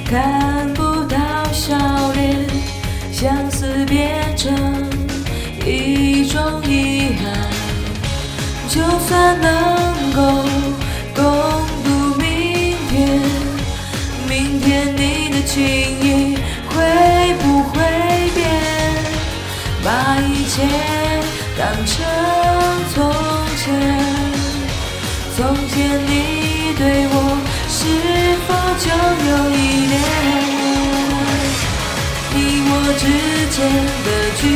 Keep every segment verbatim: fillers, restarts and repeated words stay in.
看不到笑脸，相思变成一种遗憾。就算能够共度明天，明天你的情意会不会变？把一切当成从前，从前你对我是否就有依恋？你我之间的距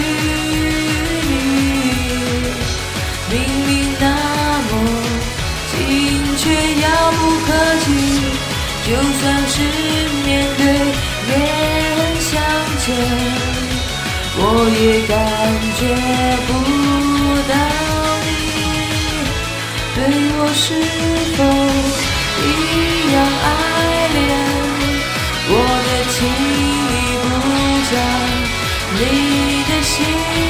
离，明明那么近，却遥不可及。就算是面对面相见，我也感觉不到你对我是否一样爱恋。我的情已不在，你的心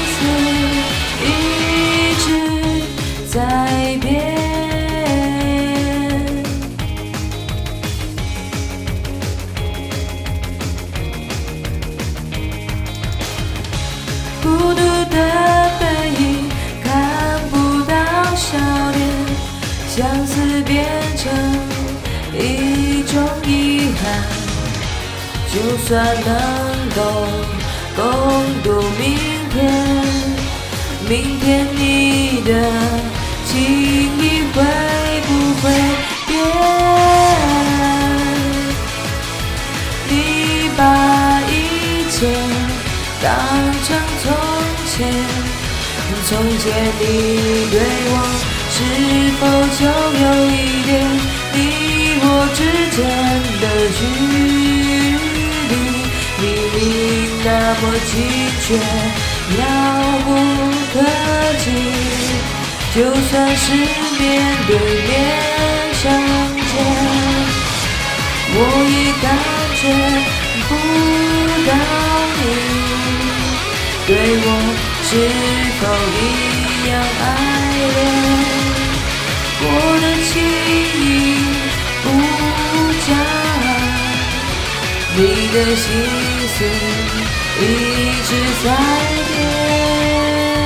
思一直在变。孤独的背影，看不到笑脸，相思变成一种遗憾。就算能够共度明天，明天你的情意会不会变？你把一切当成从前，从前你对我是否就有一点你我之间的距离？明明那么近，却遥不可及。就算是面对面相见，我也感觉不到你对我是否一样爱恋。我的情意不假，你的心思一直在变。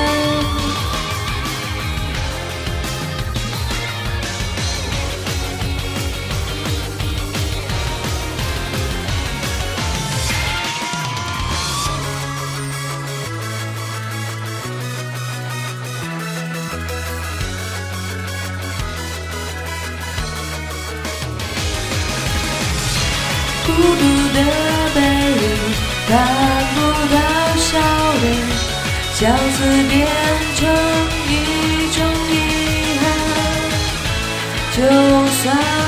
孤独的背影，看不到笑脸，相思变成一种遗憾。就算